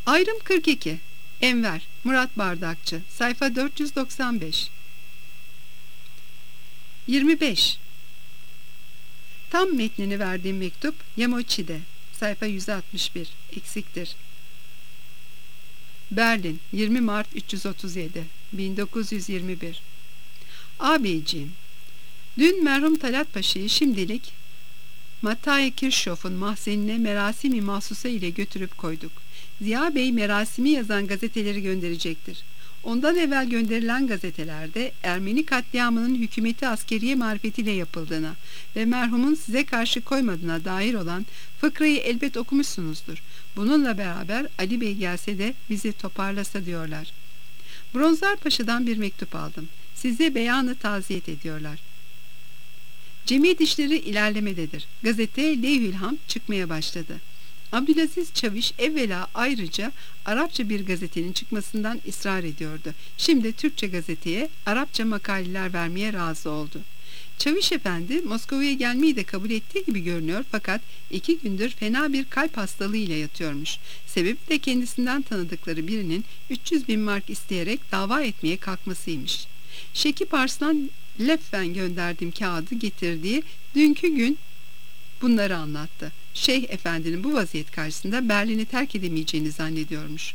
Ayrım 42. Enver, Murat Bardakçı, sayfa 495. 25. Tam metnini verdiğim mektup Yamochi'de, sayfa 161, eksiktir. Berlin, 20 Mart 337, 1921. Ağabeyciğim, dün merhum Talat Paşa'yı şimdilik Matthias Kirchhoff'un mahzenine merasimi mahsusa ile götürüp koyduk. Ziya Bey merasimi yazan gazeteleri gönderecektir. Ondan evvel gönderilen gazetelerde Ermeni katliamının hükümeti askeriye marifetiyle yapıldığına ve merhumun size karşı koymadığına dair olan fıkrayı elbet okumuşsunuzdur. Bununla beraber Ali Bey gelse de bizi toparlasa diyorlar. Bronzar Paşa'dan bir mektup aldım. Size beyanı taziyet ediyorlar. Cemiyet işleri ilerlemededir. Gazete Leyhülham çıkmaya başladı. Abdülaziz Çaviş evvela ayrıca Arapça bir gazetenin çıkmasından ısrar ediyordu. Şimdi Türkçe gazeteye Arapça makaleler vermeye razı oldu. Çaviş Efendi Moskova'ya gelmeyi de kabul ettiği gibi görünüyor, fakat 2 gündür fena bir kalp hastalığıyla yatıyormuş. Sebebi de kendisinden tanıdıkları birinin 300.000 mark isteyerek dava etmeye kalkmasıymış. Şekip Arslan Leffen gönderdiğim kağıdı getirdiği dünkü gün bunları anlattı. Şeyh Efendi'nin bu vaziyet karşısında Berlin'i terk edemeyeceğini zannediyormuş.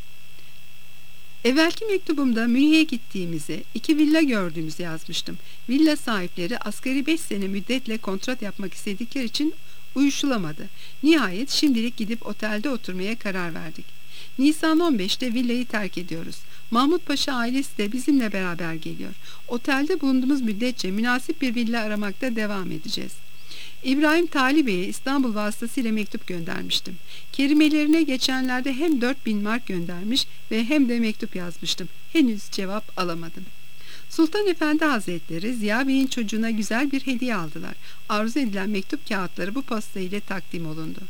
Evvelki mektubumda Münih'e gittiğimizi, 2 villa gördüğümüzü yazmıştım. Villa sahipleri asgari 5 sene müddetle kontrat yapmak istedikleri için uyuşulamadı. Nihayet şimdilik gidip otelde oturmaya karar verdik. Nisan 15'te villayı terk ediyoruz. Mahmut Paşa ailesi de bizimle beraber geliyor. Otelde bulunduğumuz müddetçe münasip bir villa aramakta devam edeceğiz. İbrahim Tali Bey'e İstanbul vasıtasıyla mektup göndermiştim. Kerimelerine geçenlerde hem 4.000 mark göndermiş ve hem de mektup yazmıştım. Henüz cevap alamadım. Sultan Efendi Hazretleri Ziya Bey'in çocuğuna güzel bir hediye aldılar. Arzu edilen mektup kağıtları bu posta ile takdim olundu.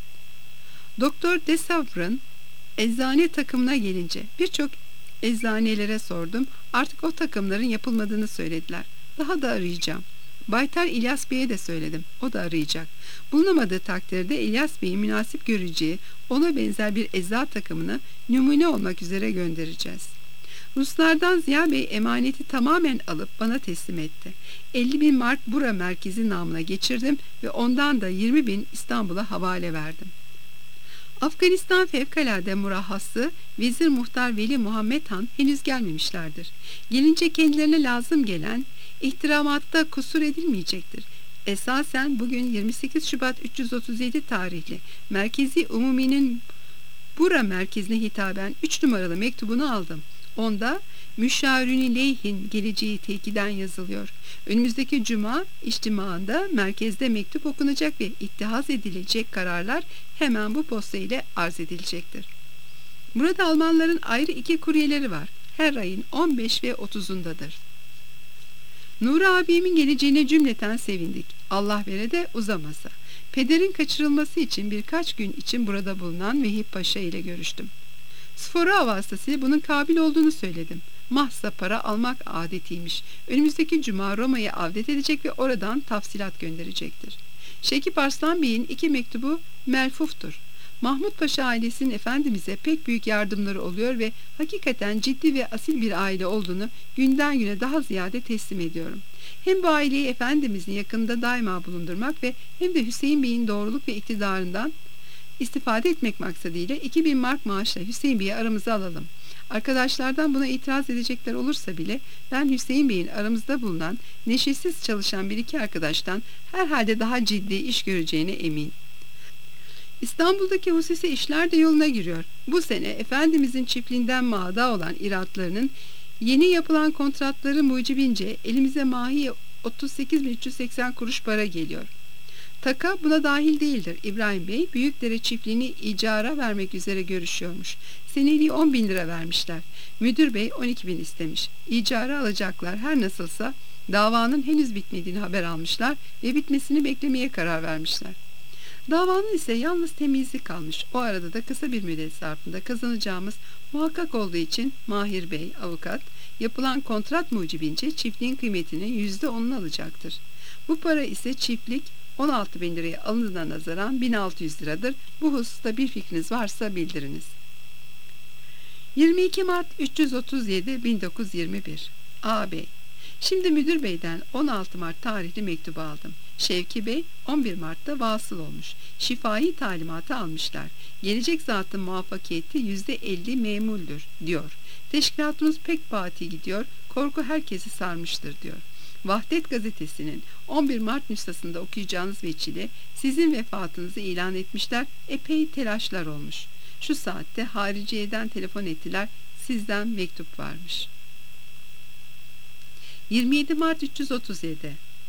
Doktor de Savr'ın eczane takımına gelince birçok eczanelere sordum. Artık o takımların yapılmadığını söylediler. Daha da arayacağım. Baytar İlyas Bey'e de söyledim. O da arayacak. Bulunamadığı takdirde İlyas Bey'in münasip göreceği ona benzer bir ecza takımını numune olmak üzere göndereceğiz. Ruslardan Ziya Bey emaneti tamamen alıp bana teslim etti. 50.000 mark Bura merkezi namına geçirdim ve ondan da 20.000 İstanbul'a havale verdim. Afganistan Fevkalade Murahhası Vezir Muhtar Veli Muhammed Han henüz gelmemişlerdir. Gelince kendilerine lazım gelen ihtiramatta kusur edilmeyecektir. Esasen bugün 28 Şubat 337 tarihli Merkezi Umumi'nin Bura merkezine hitaben 3 numaralı mektubunu aldım. Onda müşavirün leyhin geleceği tekiden yazılıyor. Önümüzdeki cuma içtimaında merkezde mektup okunacak ve ittihaz edilecek kararlar hemen bu posta ile arz edilecektir. Burada Almanların ayrı 2 kuryeleri var. Her ayın 15 ve 30'undadır. Nuri abimin geleceğine cümleten sevindik. Allah vere de uzamasa. Pederin kaçırılması için birkaç gün için burada bulunan Vehip Paşa ile görüştüm. Sfora vasıtasıyla bunun kabil olduğunu söyledim. Mahsa para almak adetiymiş. Önümüzdeki cuma Roma'ya avdet edecek ve oradan tafsilat gönderecektir. Şekip Arslan Bey'in 2 mektubu melfuftur. Mahmut Paşa ailesinin Efendimiz'e pek büyük yardımları oluyor ve hakikaten ciddi ve asil bir aile olduğunu günden güne daha ziyade teslim ediyorum. Hem bu aileyi Efendimiz'in yakınında daima bulundurmak ve hem de Hüseyin Bey'in doğruluk ve iktidarından istifade etmek maksadıyla 2.000 mark maaşla Hüseyin Bey'i aramıza alalım. Arkadaşlardan buna itiraz edecekler olursa bile ben Hüseyin Bey'in aramızda bulunan neşesiz çalışan bir iki arkadaştan herhalde daha ciddi iş göreceğine eminim. İstanbul'daki hususi işler de yoluna giriyor. Bu sene Efendimizin çiftliğinden mağda olan iratlarının yeni yapılan kontratları mucibince elimize mahi 38.380 kuruş para geliyor. Taka buna dahil değildir. İbrahim Bey Büyükdere çiftliğini icara vermek üzere görüşüyormuş. Seneliği 10.000 lira vermişler. Müdür Bey 12.000 istemiş. İcara alacaklar, her nasılsa davanın henüz bitmediğini haber almışlar ve bitmesini beklemeye karar vermişler. Davanın ise yalnız temyizi kalmış. O arada da kısa bir müddet zarfında kazanacağımız muhakkak olduğu için Mahir Bey, avukat, yapılan kontrat mucibince çiftliğin kıymetinin %10'unu alacaktır. Bu para ise çiftlik 16.000 liraya alındığına nazaran 1.600 liradır. Bu hususta bir fikriniz varsa bildiriniz. 22 Mart 337 1921 Ağabey, şimdi müdür beyden 16 Mart tarihli mektubu aldım. Şevki Bey 11 Mart'ta vasıl olmuş. Şifai talimatı almışlar. Gelecek zatın muvaffakiyeti %50 memuldür diyor. Teşkilatımız pek bati gidiyor. Korku herkesi sarmıştır diyor. Vahdet gazetesinin 11 Mart nüshasında okuyacağınız veçile sizin vefatınızı ilan etmişler. Epey telaşlar olmuş. Şu saatte hariciyeden telefon ettiler. Sizden mektup varmış. 27 Mart 337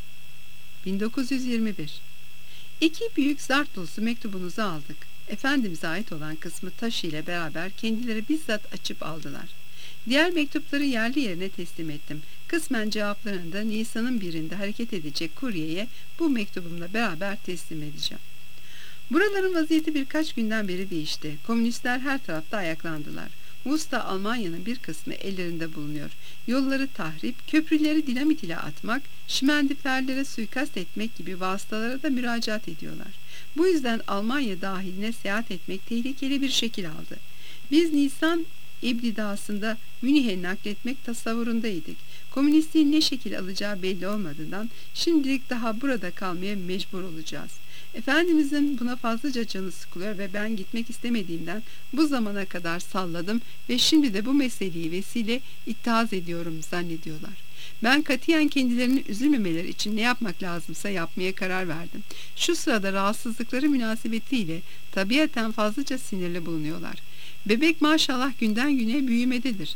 1921 İki büyük zart dolusu mektubunuzu aldık. Efendimiz'e ait olan kısmı taşı ile beraber kendileri bizzat açıp aldılar. Diğer mektupları yerli yerine teslim ettim. Kısmen cevaplarını da Nisan'ın birinde hareket edecek kuryeye bu mektubumla beraber teslim edeceğim. Buraların vaziyeti birkaç günden beri değişti. Komünistler her tarafta ayaklandılar. Usta Almanya'nın bir kısmı ellerinde bulunuyor. Yolları tahrip, köprüleri dinamit ile atmak, şimendiferlere suikast etmek gibi vasıtalara da müracaat ediyorlar. Bu yüzden Almanya dahiline seyahat etmek tehlikeli bir şekil aldı. Biz Nisan ibtidasında Münih'e nakletmek tasavvurundaydık. Komünistliğin ne şekil alacağı belli olmadığından şimdilik daha burada kalmaya mecbur olacağız. Efendimizin buna fazlaca canı sıkılıyor ve ben gitmek istemediğimden bu zamana kadar salladım ve şimdi de bu meseleyi vesile ittihaz ediyorum zannediyorlar. Ben katiyen kendilerini üzülmemeleri için ne yapmak lazımsa yapmaya karar verdim. Şu sırada rahatsızlıkları münasebetiyle tabiaten fazlaca sinirli bulunuyorlar. Bebek maşallah günden güne büyümededir.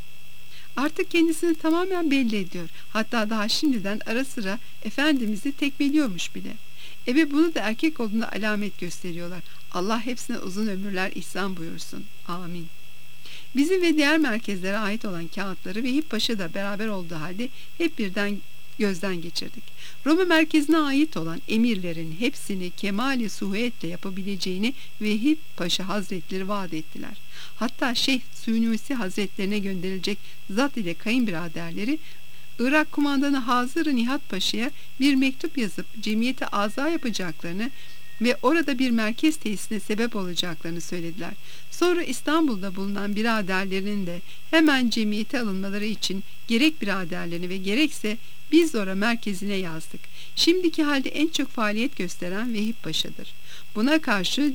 Artık kendisini tamamen belli ediyor. Hatta daha şimdiden ara sıra Efendimiz'i tekmeliyormuş bile. Bunu da erkek olduğuna alamet gösteriyorlar. Allah hepsine uzun ömürler ihsan buyursun. Amin. Bizim ve diğer merkezlere ait olan kağıtları Vehip Paşa da beraber olduğu halde hep birden gözden geçirdik. Roma merkezine ait olan emirlerin hepsini kemali suhuyetle yapabileceğini Vehip Paşa Hazretleri vaat ettiler. Hatta Şeyh Sunusi Hazretlerine gönderilecek zat ile kayınbiraderleri Irak kumandanı Hazır-ı Nihat Paşa'ya bir mektup yazıp cemiyete aza yapacaklarını ve orada bir merkez tesisine sebep olacaklarını söylediler. Sonra İstanbul'da bulunan biraderlerinin de hemen cemiyete alınmaları için gerek biraderlerini ve gerekse biz orada merkezine yazdık. Şimdiki halde en çok faaliyet gösteren Vehip Paşa'dır. Buna karşı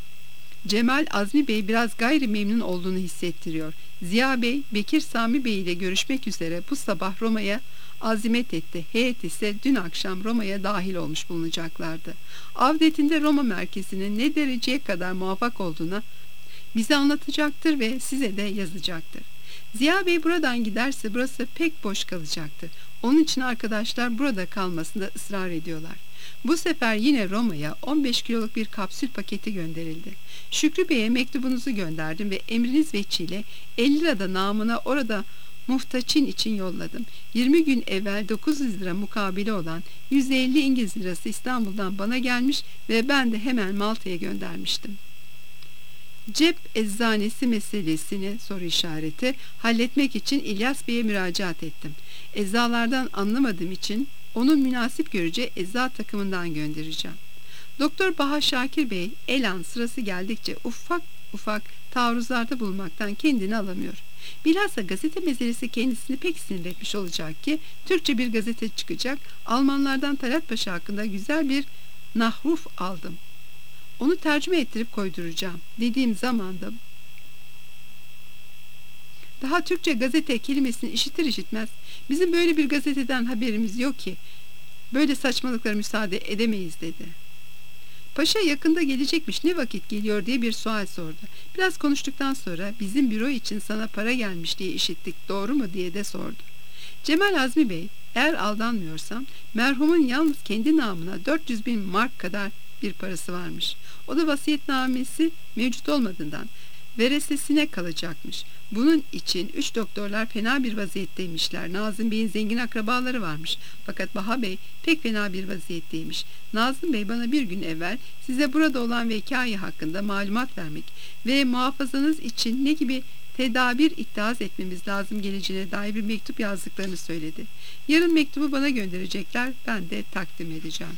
Cemal Azmi Bey biraz gayri memnun olduğunu hissettiriyor. Ziya Bey, Bekir Sami Bey ile görüşmek üzere bu sabah Roma'ya azimet etti. Heyet ise dün akşam Roma'ya dahil olmuş bulunacaklardı. Avdetinde Roma merkezinin ne dereceye kadar muvaffak olduğuna bize anlatacaktır ve size de yazacaktır. Ziya Bey buradan giderse burası pek boş kalacaktır. Onun için arkadaşlar burada kalmasında ısrar ediyorlar. Bu sefer yine Roma'ya 15 kiloluk bir kapsül paketi gönderildi. Şükrü Bey'e mektubunuzu gönderdim ve emriniz veçile 50 lira namına orada muhtaçin için yolladım. 20 gün evvel 900 lira mukabili olan 150 İngiliz lirası İstanbul'dan bana gelmiş ve ben de hemen Malta'ya göndermiştim. Cep eczanesi meselesini halletmek için İlyas Bey'e müracaat ettim. Eczalardan anlamadığım için onun münasip göreceği ecza takımından göndereceğim. Doktor Baha Şakir Bey elan sırası geldikçe ufak ufak taarruzlarda bulmaktan kendini alamıyor. Bilhassa gazete meselesi kendisini pek sinirletmiş olacak ki Türkçe bir gazete çıkacak. Almanlardan Talat Paşa hakkında güzel bir nahruf aldım. Onu tercüme ettirip koyduracağım dediğim zamanda daha Türkçe gazete kelimesini işitir işitmez bizim böyle bir gazeteden haberimiz yok ki böyle saçmalıklara müsaade edemeyiz dedi. Paşa yakında gelecekmiş, ne vakit geliyor diye bir sual sordu. Biraz konuştuktan sonra bizim büro için sana para gelmiş diye işittik, doğru mu diye de sordu. Cemal Azmi Bey, eğer aldanmıyorsam merhumun yalnız kendi namına 400.000 mark kadar bir parası varmış. O da vasiyetnamesi mevcut olmadığından veresesine kalacakmış. Bunun için 3 doktorlar fena bir vaziyetteymişler. Nazım Bey'in zengin akrabaları varmış. Fakat Baha Bey pek fena bir vaziyetteymiş. Nazım Bey bana bir gün evvel size burada olan vekayı hakkında malumat vermek ve muhafazanız için ne gibi tedabir ittihaz etmemiz lazım geleceğine dair bir mektup yazdıklarını söyledi. Yarın mektubu bana gönderecekler. Ben de takdim edeceğim.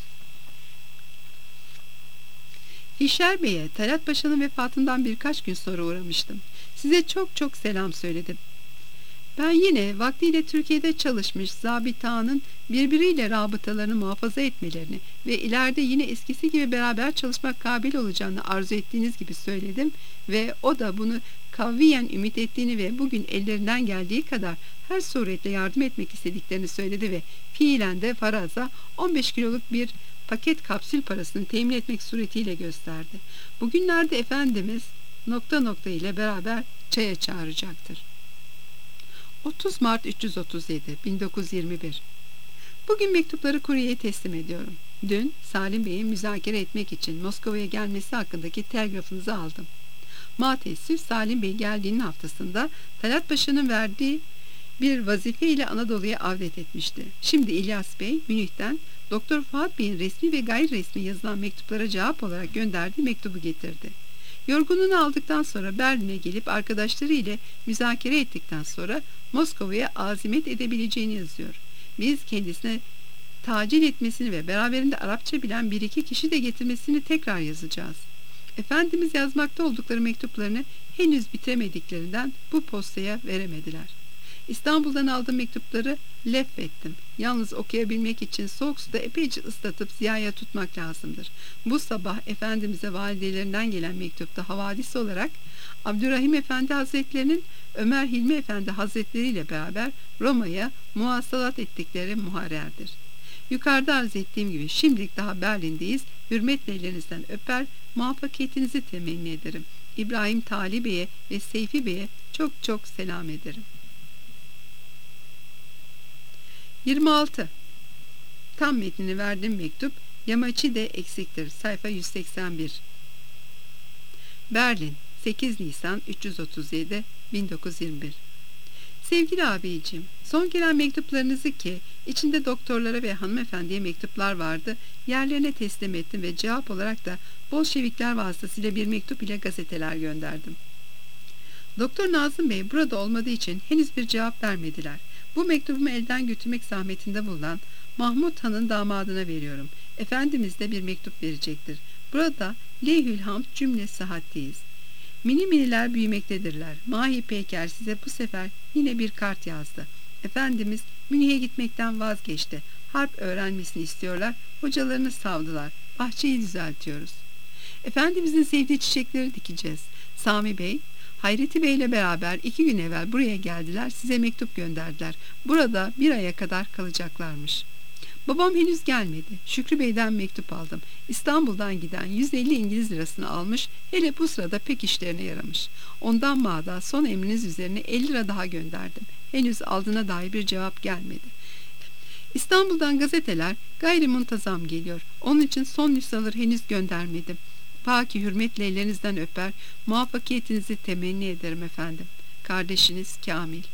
Fişer Bey'e Talat Paşa'nın vefatından birkaç gün sonra uğramıştım. Size çok çok selam söyledim. Ben yine vaktiyle Türkiye'de çalışmış zabitanın birbiriyle rabıtalarını muhafaza etmelerini ve ileride yine eskisi gibi beraber çalışmak kabil olacağını arzu ettiğiniz gibi söyledim ve o da bunu kavviyen ümit ettiğini ve bugün ellerinden geldiği kadar her suretle yardım etmek istediklerini söyledi ve fiilen de faraza 15 kiloluk bir paket kapsül parasını temin etmek suretiyle gösterdi. Bugünlerde Efendimiz ... ile beraber çaya çağıracaktır. 30 Mart 337 1921. Bugün mektupları kuryeye teslim ediyorum. Dün Salim Bey'in müzakere etmek için Moskova'ya gelmesi hakkındaki telgrafınızı aldım. Maalesef Salim Bey geldiğinin haftasında Talat Paşa'nın verdiği bir vazife ile Anadolu'ya avdet etmişti. Şimdi İlyas Bey Münih'ten Doktor Fuat Bey'in resmi ve gayri resmi yazılan mektuplara cevap olarak gönderdiği mektubu getirdi. Yorgunluğunu aldıktan sonra Berlin'e gelip arkadaşları ile müzakere ettikten sonra Moskova'ya azimet edebileceğini yazıyor. Biz kendisine tacil etmesini ve beraberinde Arapça bilen bir iki kişi de getirmesini tekrar yazacağız. Efendimiz yazmakta oldukları mektuplarını henüz bitiremediklerinden bu postaya veremediler. İstanbul'dan aldığım mektupları lef ettim. Yalnız okuyabilmek için soğuk suda epeyce ıslatıp ziyaya tutmak lazımdır. Bu sabah Efendimiz'e validelerinden gelen mektupta havadis olarak Abdurrahim Efendi Hazretlerinin Ömer Hilmi Efendi Hazretleri ile beraber Roma'ya muhasalat ettikleri muharrerdir. Yukarıda arz ettiğim gibi şimdilik daha Berlin'deyiz. Hürmetle ellerinizden öper, muvaffakiyetinizi temenni ederim. İbrahim Tali Bey'e ve Seyfi Bey'e çok çok selam ederim. 26. Tam metnini verdiğim mektup yamaçı de eksiktir. Sayfa 181. Berlin 8 Nisan 337 1921. Sevgili abiciğim, son gelen mektuplarınızı ki içinde doktorlara ve hanımefendiye mektuplar vardı, yerlerine teslim ettim ve cevap olarak da Bolşevikler vasıtasıyla bir mektup ile gazeteler gönderdim. Doktor Nazım Bey burada olmadığı için henüz bir cevap vermediler. Bu mektubumu elden götürmek zahmetinde bulunan Mahmud Han'ın damadına veriyorum. Efendimiz de bir mektup verecektir. Burada leyhülhamd cümle sıhhatteyiz. Mini miniler büyümektedirler. Mahi Peyker size bu sefer yine bir kart yazdı. Efendimiz Münih'e gitmekten vazgeçti. Harp öğrenmesini istiyorlar. Hocalarını savdılar. Bahçeyi düzeltiyoruz. Efendimizin sevdiği çiçekleri dikeceğiz. Sami Bey, Hayreti Bey ile beraber 2 gün evvel buraya geldiler, size mektup gönderdiler. Burada 1 aya kadar kalacaklarmış. Babam henüz gelmedi. Şükrü Bey'den mektup aldım. İstanbul'dan giden 150 İngiliz lirasını almış, hele bu sırada pek işlerine yaramış. Ondan mağda son emriniz üzerine 50 lira daha gönderdim. Henüz aldığına dair bir cevap gelmedi. İstanbul'dan gazeteler gayri muntazam geliyor. Onun için son nüshaları henüz göndermedim. Paki hürmetle ellerinizden öper, muvaffakiyetinizi temenni ederim efendim. Kardeşiniz Kamil.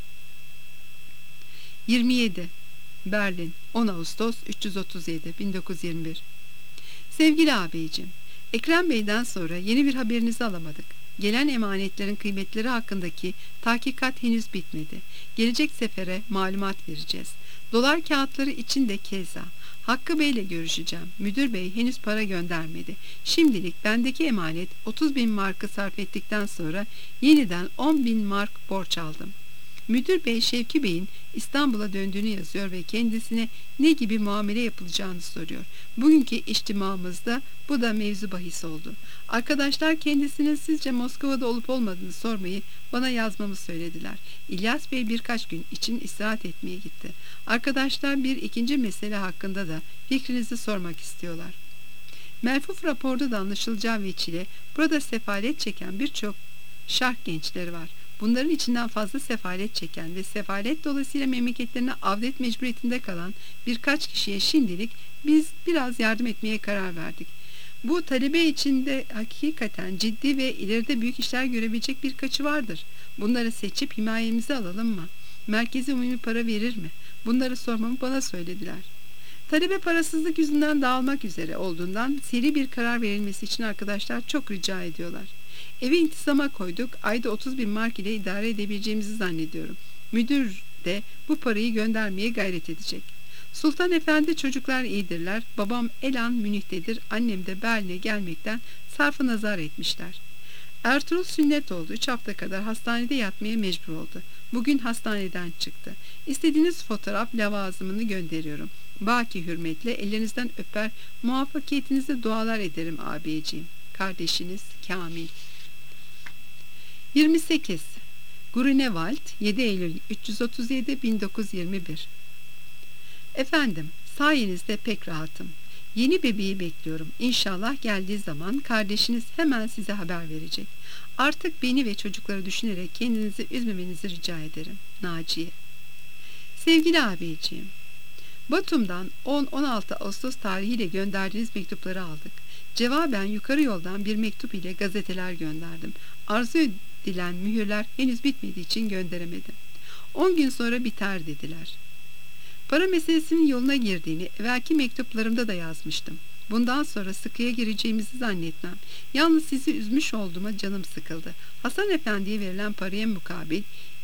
27. Berlin 10 Ağustos 337 1921. Sevgili ağabeyciğim, Ekrem Bey'den sonra yeni bir haberinizi alamadık. Gelen emanetlerin kıymetleri hakkındaki tahkikat henüz bitmedi. Gelecek sefere malumat vereceğiz. Dolar kağıtları için de keza. Hakkı Bey'le görüşeceğim. Müdür Bey henüz para göndermedi. Şimdilik bendeki emanet 30.000 markı sarf ettikten sonra yeniden 10.000 mark borç aldım. Müdür Bey Şevki Bey'in İstanbul'a döndüğünü yazıyor ve kendisine ne gibi muamele yapılacağını soruyor. Bugünkü içtimamızda bu da mevzu bahis oldu. Arkadaşlar kendisinin sizce Moskova'da olup olmadığını sormayı bana yazmamı söylediler. İlyas Bey birkaç gün için istirahat etmeye gitti. Arkadaşlar bir ikinci mesele hakkında da fikrinizi sormak istiyorlar. Melfuf raporda da anlaşılacağı veçile burada sefalet çeken birçok şark gençleri var. Bunların içinden fazla sefalet çeken ve sefalet dolayısıyla memleketlerine avdet mecburiyetinde kalan birkaç kişiye şimdilik biz biraz yardım etmeye karar verdik. Bu talebe içinde hakikaten ciddi ve ileride büyük işler görebilecek birkaçı vardır. Bunları seçip himayemize alalım mı? Merkezi umumi para verir mi? Bunları sormamı bana söylediler. Talebe parasızlık yüzünden dağılmak üzere olduğundan seri bir karar verilmesi için arkadaşlar çok rica ediyorlar. Evi intizama koyduk. Ayda 30.000 mark ile idare edebileceğimizi zannediyorum. Müdür de bu parayı göndermeye gayret edecek. Sultan Efendi çocuklar iyidirler. Babam Elan Münih'tedir. Annem de Berlin'e gelmekten sarfı nazar etmişler. Ertuğrul sünnet oldu. 3 hafta kadar hastanede yatmaya mecbur oldu. Bugün hastaneden çıktı. İstediğiniz fotoğraf lavazımını gönderiyorum. Baki hürmetle ellerinizden öper, muvaffakiyetinizde dualar ederim ağabeyciğim. Kardeşiniz Kamil. 28. Grunewald, 7 Eylül 337 1921. Efendim, sayenizde pek rahatım. Yeni bebeği bekliyorum. İnşallah geldiği zaman kardeşiniz hemen size haber verecek. Artık beni ve çocukları düşünerek kendinizi üzmemenizi rica ederim. Naciye. Sevgili ağabeyciğim, Batum'dan 10-16 Ağustos tarihiyle gönderdiğiniz mektupları aldık. Cevaben yukarı yoldan bir mektup ile gazeteler gönderdim. Arzu edilen mühürler henüz bitmediği için gönderemedim. 10 gün sonra biter dediler. Para meselesinin yoluna girdiğini evvelki mektuplarımda da yazmıştım. Bundan sonra sıkıya gireceğimizi zannetmem. Yalnız sizi üzmüş olduğuma canım sıkıldı. Hasan Efendi'ye verilen paraya mukabil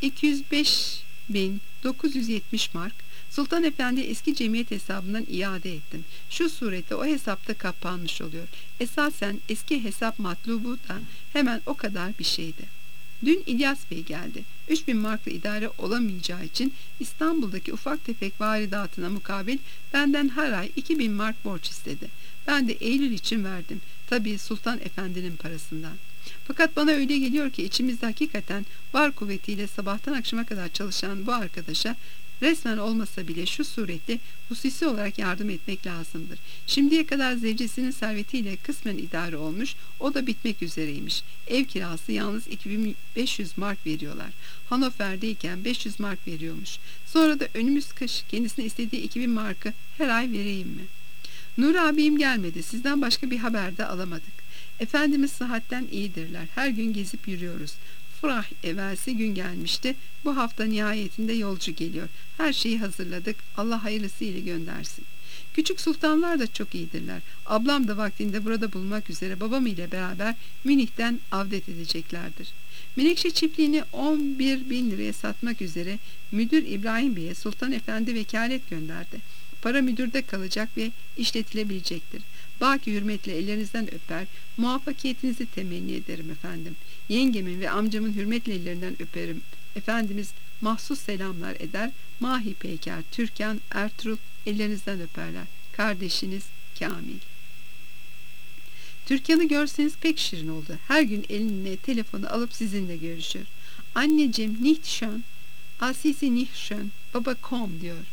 205.970 mark Sultan Efendi eski cemiyet hesabından iade ettim. Şu surette o hesapta kapanmış oluyor. Esasen eski hesap matlubu da hemen o kadar bir şeydi. Dün İlyas Bey geldi. 3000 markla idare olamayacağı için İstanbul'daki ufak tefek varidatına mukabil benden her ay 2000 mark borç istedi. Ben de Eylül için verdim. Tabii Sultan Efendi'nin parasından. Fakat bana öyle geliyor ki içimizde hakikaten var kuvvetiyle sabahtan akşama kadar çalışan bu arkadaşa resmen olmasa bile şu suretle hususi olarak yardım etmek lazımdır. Şimdiye kadar zevcesinin servetiyle kısmen idare olmuş, o da bitmek üzereymiş. Ev kirası yalnız 2500 mark veriyorlar. Hannover'deyken 500 mark veriyormuş. Sonra da önümüz kış kendisine istediği 2000 markı her ay vereyim mi? Nur abim gelmedi. Sizden başka bir haber de alamadık. Efendimiz sıhhatten iyidirler. Her gün gezip yürüyoruz. Fırah evvelsi gün gelmişti. Bu hafta nihayetinde yolcu geliyor. Her şeyi hazırladık. Allah hayırlısıyla göndersin. Küçük sultanlar da çok iyidirler. Ablam da vaktinde burada bulmak üzere babam ile beraber Münih'ten avdet edeceklerdir. Menekşe çiftliğini 11.000 liraya satmak üzere müdür İbrahim Bey'e Sultan Efendi vekalet gönderdi. Para müdürde kalacak ve işletilebilecektir. Baki hürmetle ellerinizden öper, muvaffakiyetinizi temenni ederim efendim. Yengemin ve amcamın hürmetle ellerinden öperim. Efendimiz mahsus selamlar eder. Mahi Peyker, Türkan, Ertuğrul ellerinizden öperler. Kardeşiniz Kamil. Türkan'ı görseniz pek şirin oldu. Her gün eline telefonu alıp sizinle görüşür. Anneciğim nicht schön, Asisi nicht schön, baba kom diyor.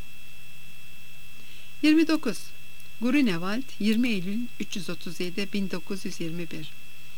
29. Grunewald, 20 Eylül 337 1921.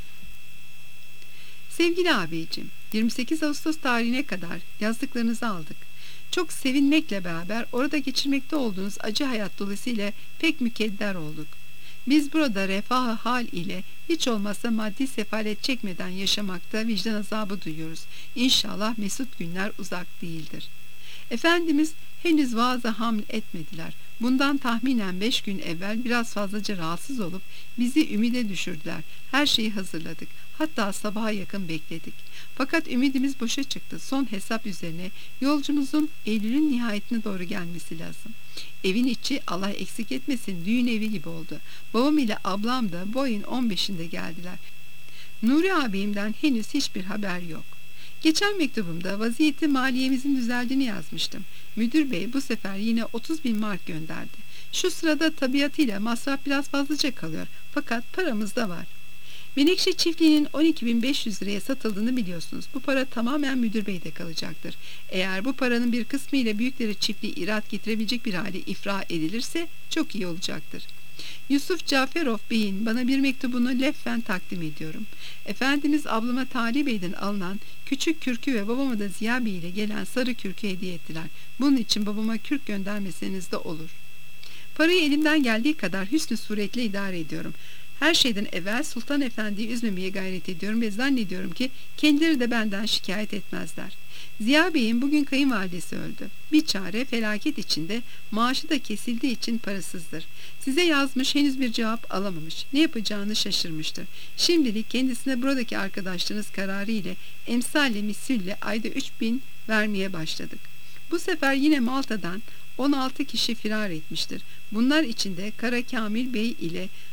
Sevgili ağabeyciğim, 28 Ağustos tarihine kadar yazdıklarınızı aldık. Çok sevinmekle beraber orada geçirmekte olduğunuz acı hayat dolayısıyla pek mükedder olduk. Biz burada refah-ı hal ile hiç olmazsa maddi sefalet çekmeden yaşamakta vicdan azabı duyuyoruz. İnşallah mesut günler uzak değildir. Efendimiz henüz vaaza haml etmediler. Bundan tahminen 5 gün evvel biraz fazlaca rahatsız olup bizi ümide düşürdüler. Her şeyi hazırladık. Hatta sabaha yakın bekledik. Fakat ümidimiz boşa çıktı. Son hesap üzerine yolcumuzun Eylül'ün nihayetine doğru gelmesi lazım. Evin içi Allah eksik etmesin düğün evi gibi oldu. Babam ile ablam da bu ayın 15'inde geldiler. Nuri abimden henüz hiçbir haber yok. Geçen mektubumda vaziyeti maliyemizin düzeldiğini yazmıştım. Müdür bey bu sefer yine 30.000 mark gönderdi. Şu sırada tabiatıyla masraf biraz fazlaca kalıyor. Fakat paramız da var. Menekşe çiftliğinin 12.500 liraya satıldığını biliyorsunuz. Bu para tamamen müdür beyde kalacaktır. Eğer bu paranın bir kısmı ile büyükleri çiftliği irat getirebilecek bir hale ifra edilirse çok iyi olacaktır. Yusuf Caferov Bey'in bana bir mektubunu leffen takdim ediyorum. Efendimiz ablama Talip Bey'den alınan küçük kürkü ve babama da Ziya Bey ile gelen sarı kürkü hediye ettiler. Bunun için babama kürk göndermeseniz de olur. Parayı elimden geldiği kadar hüsnü suretle idare ediyorum. Her şeyden evvel Sultan Efendi'yi üzmemeye gayret ediyorum ve zannediyorum ki kendileri de benden şikayet etmezler. Ziya Bey'in bugün kayınvalidesi öldü. Bir çare felaket içinde, maaşı da kesildiği için parasızdır. Size yazmış, henüz bir cevap alamamış. Ne yapacağını şaşırmıştır. Şimdilik kendisine buradaki arkadaşlarınız kararı ile emsalle misülle ayda 3000 vermeye başladık. Bu sefer yine Malta'dan 16 kişi firar etmiştir. Bunlar içinde Kara Kamil Bey ile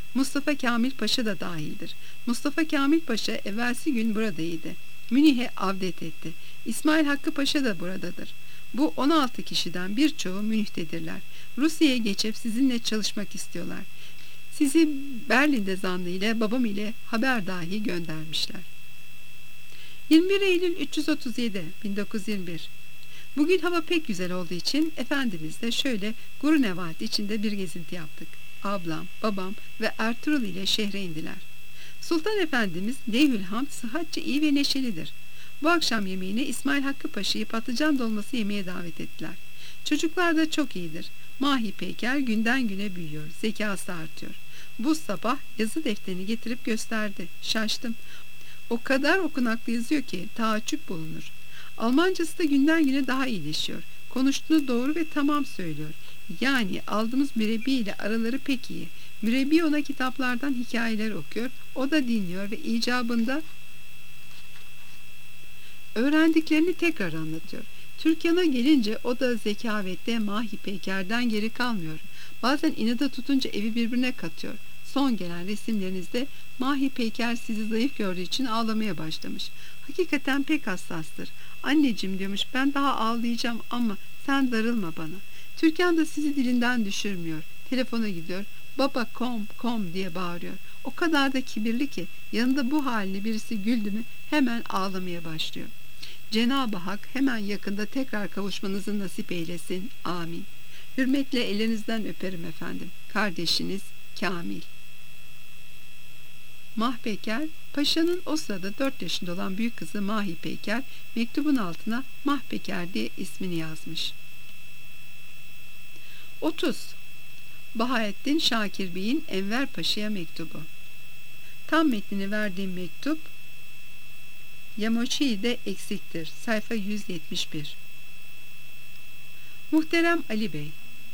Mustafa Kamil Paşa da dahildir. Mustafa Kamil Paşa evvelsi gün buradaydı. Münih'e avdet etti. İsmail Hakkı Paşa da buradadır. Bu 16 kişiden birçoğu Münih'tedirler. Rusya'ya geçip sizinle çalışmak istiyorlar. Sizi Berlin'de zannı ile babam ile haber dahi göndermişler. 21 Eylül 337 1921. Bugün hava pek güzel olduğu için Efendimiz de şöyle Gurnevat içinde bir gezinti yaptık. Ablam, babam ve Ertuğrul ile şehre indiler. Sultan Efendimiz Leyhülhamd sıhhatçe iyi ve neşelidir. Bu akşam yemeğine İsmail Hakkı Paşa'yı patlıcan dolması yemeye davet ettiler. Çocuklar da çok iyidir. Mahi Peyker günden güne büyüyor, zekası artıyor. Bu sabah yazı defterini getirip gösterdi. Şaştım. O kadar okunaklı yazıyor ki taaccüp bulunur. Almancası da günden güne daha iyileşiyor. Konuştuğunu doğru ve tamam söylüyor. Yani aldığımız mürebbi ile araları pek iyi. Mürebbi ona kitaplardan hikayeler okuyor, o da dinliyor ve icabında öğrendiklerini tekrar anlatıyor. Türkan'a gelince o da zekavette Mahi Peyker'den geri kalmıyor. Bazen inada tutunca evi birbirine katıyor. Son gelen resimlerinizde Mahi Peyker sizi zayıf gördüğü için ağlamaya başlamış. Hakikaten pek hassastır. Anneciğim diyormuş, ben daha ağlayacağım ama sen darılma bana. Türkan da sizi dilinden düşürmüyor. Telefona gidiyor. Baba kom diye bağırıyor. O kadar da kibirli ki yanında bu haline birisi güldü mü hemen ağlamaya başlıyor. Cenab-ı Hak hemen yakında tekrar kavuşmanızı nasip eylesin. Amin. Hürmetle ellerinizden öperim efendim. Kardeşiniz Kamil. Mahpeker, Paşa'nın o sırada 4 yaşında olan büyük kızı Mahi Peyker mektubun altına Mahpeker diye ismini yazmış. 30. Bahaettin Şakir Bey'in Enver Paşa'ya mektubu. Tam metnini verdiğim mektup Yamoçi'de eksiktir. Sayfa 171. Muhterem Ali Bey,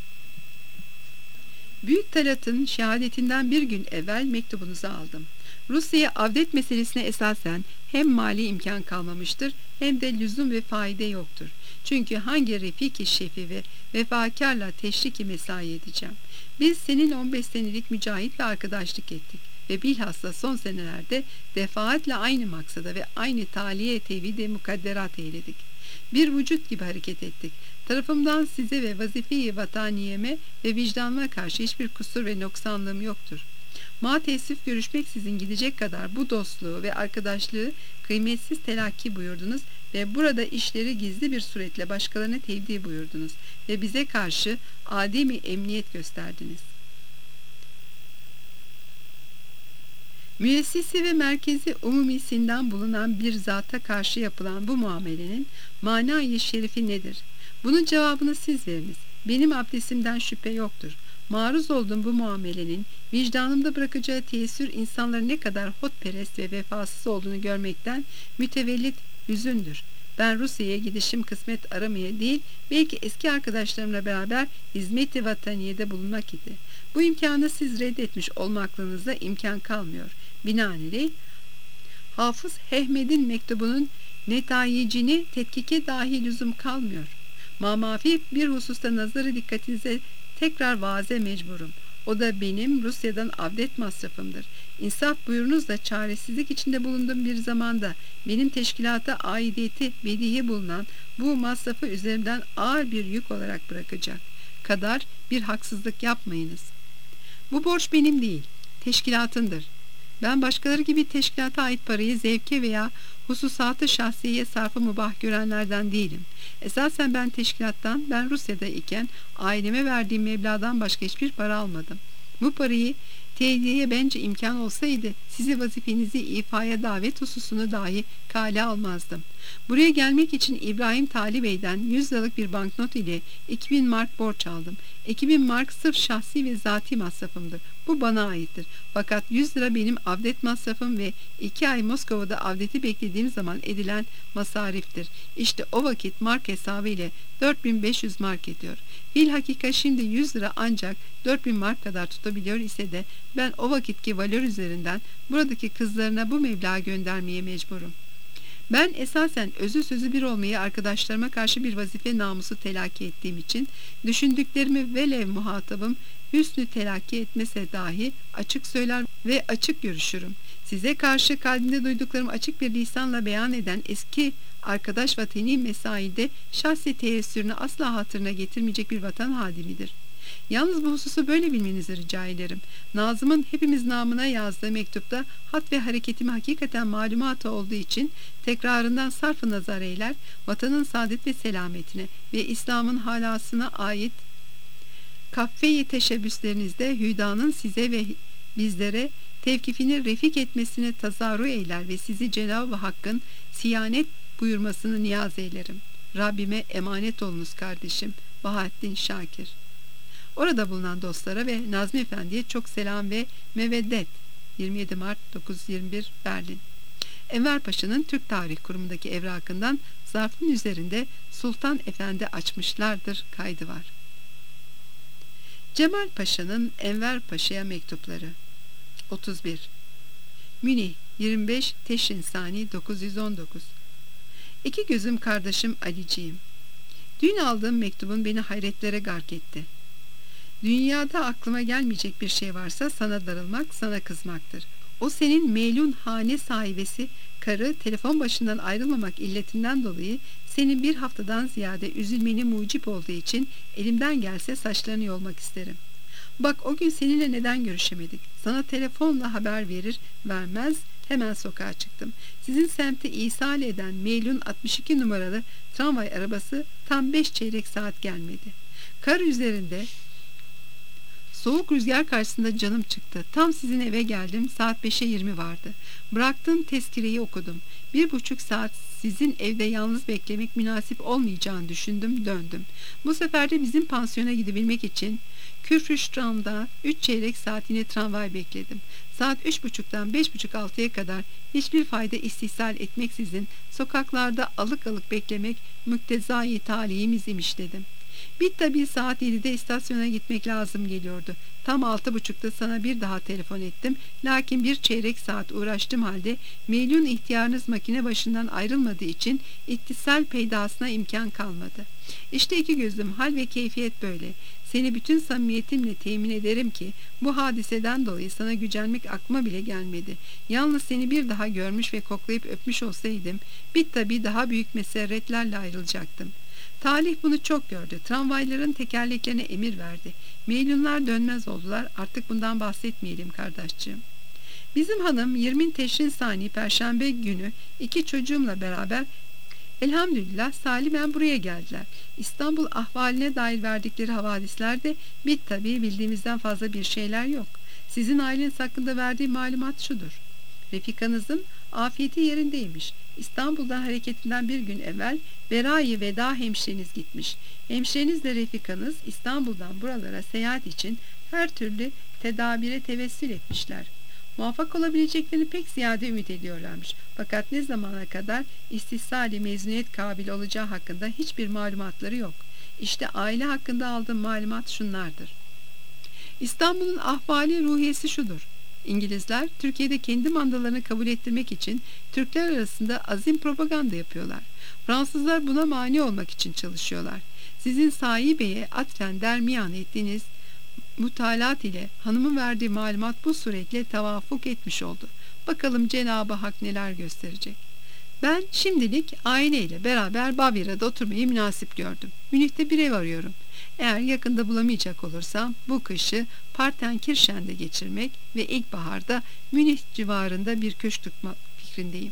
Büyük Talat'ın şehadetinden bir gün evvel mektubunuzu aldım. Rusya'ya avdet meselesine esasen hem mali imkan kalmamıştır hem de lüzum ve faide yoktur. Çünkü hangi refiki şefi ve vefakarla teşriki mesai edeceğim. Biz senin 15 senelik mücahitle arkadaşlık ettik ve bilhassa son senelerde defaatle aynı maksada ve aynı taliye tevhid-i mukadderat eyledik. Bir vücut gibi hareket ettik. Tarafımdan size ve vazife-i vataniyeme ve vicdanıma karşı hiçbir kusur ve noksanlığım yoktur. Ma teessüf görüşmeksizin gidecek kadar bu dostluğu ve arkadaşlığı kıymetsiz telakki buyurdunuz ve burada işleri gizli bir suretle başkalarına tevdi buyurdunuz ve bize karşı ademi emniyet gösterdiniz. Müessisi ve merkezi umumisinden bulunan bir zata karşı yapılan bu muamelenin manayı şerifi nedir? Bunun cevabını siz veriniz. Benim abdestimden şüphe yoktur. Maruz olduğum bu muamelenin vicdanımda bırakacağı tesir insanların ne kadar hotperest ve vefasız olduğunu görmekten mütevellit hüzündür. Ben Rusya'ya gidişim kısmet aramaya değil, belki eski arkadaşlarımla beraber hizmet-i vataniyede bulunmak idi. Bu imkanı siz reddetmiş olmaklığınızda imkan kalmıyor. Binaenaleyh Hafız Hehmed'in mektubunun netayicini tetkike dahi lüzum kalmıyor. Mamafi bir hususta nazarı dikkatinize tekrar vaaze mecburum. O da benim Rusya'dan avdet masrafımdır. İnsaf buyurunuz da çaresizlik içinde bulunduğum bir zamanda benim teşkilata aidiyeti bedihi bulunan bu masrafı üzerimden ağır bir yük olarak bırakacak kadar bir haksızlık yapmayınız. Bu borç benim değil, teşkilatındır. Ben başkaları gibi teşkilata ait parayı zevke veya hususatı şahsiyeye sarfı mubah görenlerden değilim. Esasen ben Rusya'da iken aileme verdiğim meblağdan başka hiçbir para almadım. Bu parayı tediyeye bence imkan olsaydı sizi vazifenizi ifaya davet hususunu dahi kale almazdım. Buraya gelmek için İbrahim Tali Bey'den 100 liralık bir banknot ile 2000 mark borç aldım. 2000 mark sırf şahsi ve zati masrafımdır. Bu bana aittir. Fakat 100 lira benim avdet masrafım ve 2 ay Moskova'da avdeti beklediğim zaman edilen masariftir. İşte o vakit mark hesabı ile 4500 mark ediyor. Bilhakika şimdi 100 lira ancak 4000 mark kadar tutabiliyor ise de ben o vakitki valör üzerinden buradaki kızlarına bu meblağı göndermeye mecburum. Ben esasen özü sözü bir olmayı arkadaşlarıma karşı bir vazife namusu telakki ettiğim için düşündüklerimi velev muhatabım hüsnü telakki etmese dahi açık söyler ve açık görüşürüm. Size karşı kalbimde duyduklarımı açık bir lisanla beyan eden eski arkadaş vatani mesaide şahsi teessürünü asla hatırına getirmeyecek bir vatan hadimidir. Yalnız bu hususu böyle bilmenizi rica ederim. Nazım'ın hepimiz namına yazdığı mektupta hat ve hareketimi hakikaten malumatı olduğu için tekrarından sarf-ı nazar eyler, vatanın saadet ve selametine ve İslam'ın halasına ait kaffeyi teşebbüslerinizde hüdanın size ve bizlere tevkifini refik etmesine tazarru eyler ve sizi Cenab-ı Hakk'ın siyanet buyurmasını niyaz eylerim. Rabbime emanet olunuz kardeşim. Bahattin Şakir. Orada bulunan dostlara ve Nazmi Efendi'ye çok selam ve meveddet. 27 Mart 1921 Berlin. Enver Paşa'nın Türk Tarih Kurumu'ndaki evrakından zarfın üzerinde Sultan Efendi açmışlardır kaydı var. Cemal Paşa'nın Enver Paşa'ya mektupları 31 Münih 25 Teşrin Sani 919 İki gözüm kardeşim Aliciğim. Dün aldığım mektubun beni hayretlere gark etti. Dünyada aklıma gelmeyecek bir şey varsa sana darılmak, sana kızmaktır. O senin melun hane sahibesi karı telefon başından ayrılmamak illetinden dolayı senin bir haftadan ziyade üzülmeni mucip olduğu için elimden gelse saçlarını yolmak isterim. Bak o gün seninle neden görüşemedik? Sana telefonla haber verir vermez hemen sokağa çıktım. Sizin semti ishal eden melun 62 numaralı tramvay arabası tam 5 çeyrek saat gelmedi. Kar üzerinde soğuk rüzgar karşısında canım çıktı. Tam sizin eve geldim. Saat 5'e 20 vardı. Bıraktığım tezkireyi okudum. 1,5 saat sizin evde yalnız beklemek münasip olmayacağını düşündüm. Döndüm. Bu sefer de bizim pansiyona gidebilmek için Kürfürstram'da 3 çeyrek saat yine tramvay bekledim. Saat 3.30'dan 5.30-6'ya kadar hiçbir fayda istihsal etmeksizin sokaklarda alık alık beklemek müktezai talihimiz imiş dedim. Bir tabi saat 7'de istasyona gitmek lazım geliyordu. Tam 6.30'da sana bir daha telefon ettim. Lakin bir çeyrek saat uğraştığım halde melun ihtiyarınız makine başından ayrılmadığı için ittisal peydasına imkan kalmadı. İşte iki gözlüm hal ve keyfiyet böyle. Seni bütün samimiyetimle temin ederim ki bu hadiseden dolayı sana gücenmek aklıma bile gelmedi. Yalnız seni bir daha görmüş ve koklayıp öpmüş olsaydım bir tabi daha büyük meserretlerle ayrılacaktım. Talih bunu çok gördü. Tramvayların tekerleklerine emir verdi. Melunlar dönmez oldular. Artık bundan bahsetmeyelim kardeşciğim. Bizim hanım 20 Teşrin Sani Perşembe günü 2 çocuğumla beraber elhamdülillah salimen buraya geldiler. İstanbul ahvaline dair verdikleri havadislerde bir tabi bildiğimizden fazla bir şeyler yok. Sizin aileniz hakkında verdiği malumat şudur. Refikanızın afiyeti yerindeymiş. İstanbul'dan hareketinden bir gün evvel Berayı Veda hemşireniz gitmiş. Hemşirenizle refikanız İstanbul'dan buralara seyahat için her türlü tedabire tevessül etmişler. Muvaffak olabileceklerini pek ziyade ümit ediyorlarmış. Fakat ne zamana kadar istihsali mezuniyet kabil olacağı hakkında hiçbir malumatları yok. İşte aile hakkında aldığım malumat şunlardır. İstanbul'un ahvali ruhiyesi şudur. İngilizler Türkiye'de kendi mandalarını kabul ettirmek için Türkler arasında azim propaganda yapıyorlar. Fransızlar buna mani olmak için çalışıyorlar. Sizin Sahi Bey'e atfen dermiyan ettiğiniz mutalat ile hanımın verdiği malumat bu suretle tevafuk etmiş oldu. Bakalım Cenab-ı Hak neler gösterecek. Ben şimdilik aileyle beraber Bavyera'da oturmayı münasip gördüm. Münih'te bir ev arıyorum. Eğer yakında bulamayacak olursam bu kışı Partenkirchen'de geçirmek ve ilkbaharda Münih civarında bir köşk tutmak fikrindeyim.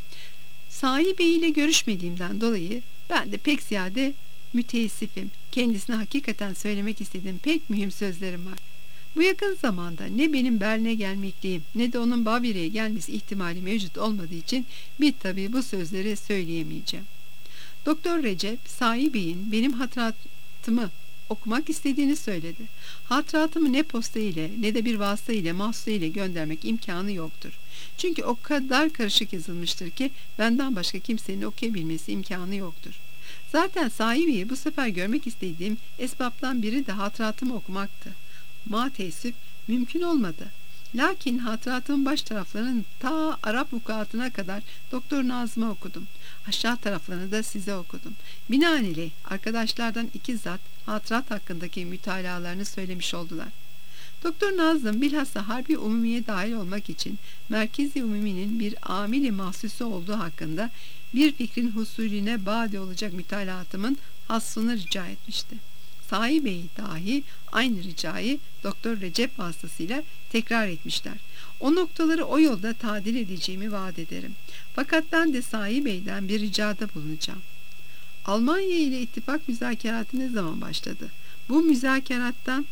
Sahi Bey ile görüşmediğimden dolayı ben de pek ziyade müteessifim. Kendisine hakikaten söylemek istediğim pek mühim sözlerim var. Bu yakın zamanda ne benim Berlin'e gelmekliyim ne de onun Bavyera'ya gelmesi ihtimali mevcut olmadığı için bir tabi bu sözleri söyleyemeyeceğim. Doktor Recep, Sahi Bey'in benim hatıratımı okumak istediğini söyledi. Hatıratımı ne posta ile ne de bir vasıta ile mahsusa ile göndermek imkanı yoktur. Çünkü o kadar karışık yazılmıştır ki benden başka kimsenin okuyabilmesi imkanı yoktur. Zaten Sahi Bey'i bu sefer görmek istediğim esbaptan biri de hatıratımı okumaktı. Ma teessüf mümkün olmadı. Lakin hatıratımın baş taraflarının ta Arap vukuatına kadar Doktor Nazım'a okudum. Aşağı taraflarını da size okudum. Binaenaleyh arkadaşlardan iki zat hatırat hakkındaki mütalalarını söylemiş oldular. Doktor Nazım bilhassa Harbi Umumiye dahil olmak için Merkezi Umumi'nin bir amili mahsusu olduğu hakkında bir fikrin husulüne bade olacak mütalaatımın hasrını rica etmişti. Sahi Bey dahi aynı ricayı Doktor Recep vasıtasıyla tekrar etmişler. O noktaları o yolda tadil edeceğimi vaat ederim. Fakat ben de Sahi Bey'den bir ricada bulunacağım. Almanya ile ittifak müzakeratı ne zaman başladı? Bu müzakerattan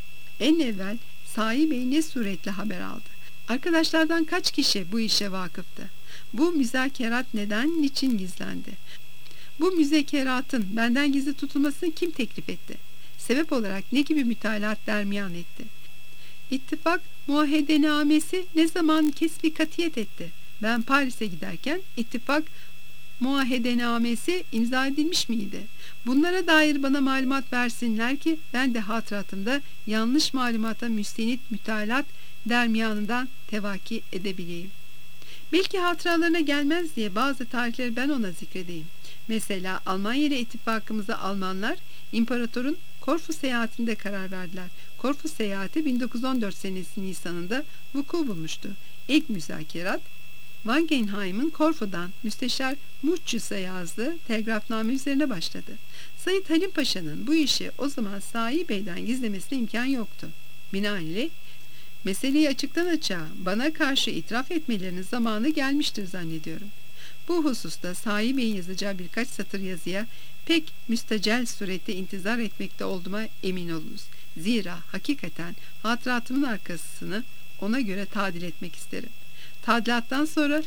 en evvel Sahi Bey ne suretle haber aldı? Arkadaşlardan kaç kişi bu işe vakıftı? Bu müzakerat neden, niçin gizlendi? Bu müzakeratın benden gizli tutulmasını kim teklif etti? Sebep olarak ne gibi mütalaat dermiyan etti? İttifak muahedenamesi ne zaman kesbi katiyet etti? Ben Paris'e giderken ittifak muahedenamesi imza edilmiş miydi? Bunlara dair bana malumat versinler ki ben de hatıratımda yanlış malumata müstenit mütalaat dermiyanından tevaki edebileyim. Belki hatıralarına gelmez diye bazı tarihleri ben ona zikredeyim. Mesela Almanya ile ittifakımıza Almanlar imparatorun Korfu seyahatinde karar verdiler. Korfu seyahati 1914 senesi Nisan'ında vuku bulmuştu. İlk müzakerat Wangenheim'in Korfu'dan Müsteşar Muccius'a yazdığı telgrafname üzerine başladı. Said Halim Paşa'nın bu işi o zaman Sahi Bey'den gizlemesine imkan yoktu. Binaenaleyh meseleyi açıktan açığa bana karşı itiraf etmelerinin zamanı gelmiştir zannediyorum. Bu hususta Sahi Bey'in yazacağı birkaç satır yazıya pek müstecel surette intizar etmekte olduğuma emin olunuz. Zira hakikaten hatıratımın arkasını ona göre tadil etmek isterim. Tadilattan sonra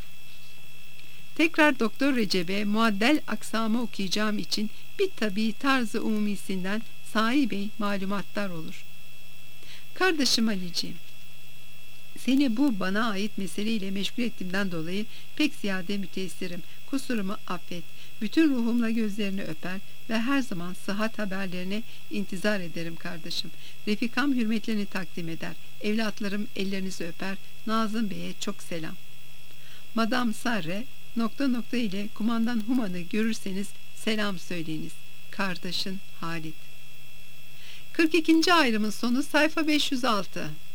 tekrar Doktor Recep'e muaddel aksamı okuyacağım için bir tabi tarzı umumisinden Sahi Bey malumattar olur. Kardeşim Ali'ciğim, seni bu bana ait meseleyle meşgul ettiğimden dolayı pek ziyade müteessirim. Kusurumu affet. Bütün ruhumla gözlerini öper ve her zaman sıhhat haberlerine intizar ederim kardeşim. Refikam hürmetlerini takdim eder. Evlatlarım ellerinizi öper. Nazım Bey'e çok selam. Madame Sarre ... ile kumandan Human'ı görürseniz selam söyleyiniz. Kardeşin Halit. 42. ayrımın sonu sayfa 506.